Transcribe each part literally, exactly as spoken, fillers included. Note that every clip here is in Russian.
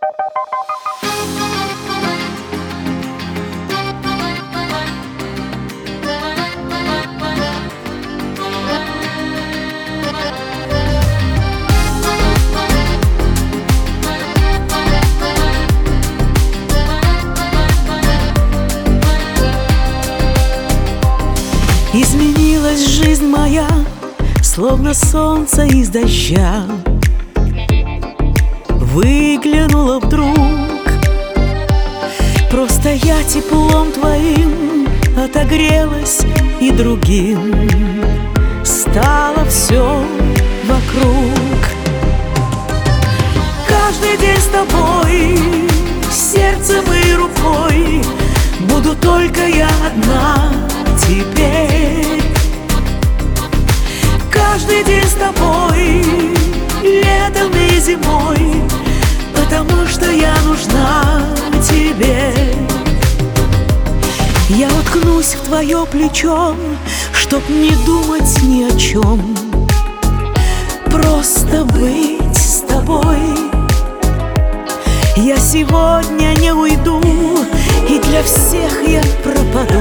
Изменилась жизнь моя, словно солнце из дождя. Выглянула вдруг, просто я теплом твоим отогрелась, и другим стало все вокруг. Каждый день с тобой, сердцем и рукой, буду только я одна теперь. Каждый день с тобой, летом и зимой, потому что я нужна тебе. Я уткнусь в твое плечо, чтоб не думать ни о чем, просто быть с тобой. Я сегодня не уйду, и для всех я пропаду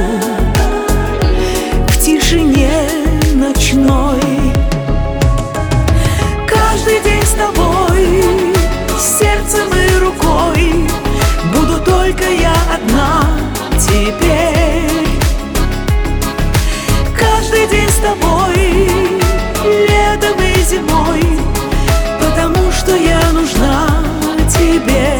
в тишине ночной. Каждый день с тобой, сердцем и рукой, буду только я одна теперь. Каждый день с тобой, летом и зимой, потому что я нужна тебе.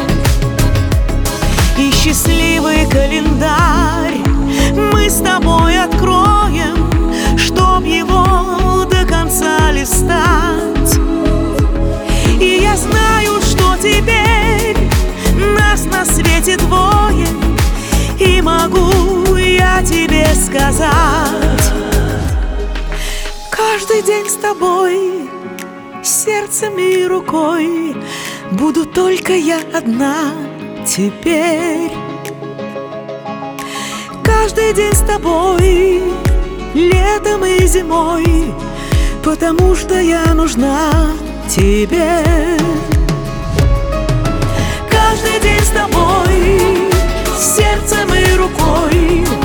И счастливый календарь мы с тобой откроем, чтоб его до конца листать. И я знаю, что теперь нас на свете двое, и могу я тебе сказать: каждый день с тобой, сердцем и рукой, буду только я одна теперь. Каждый день с тобой, летом и зимой, потому что я нужна тебе. Каждый день с тобой, сердцем и рукой,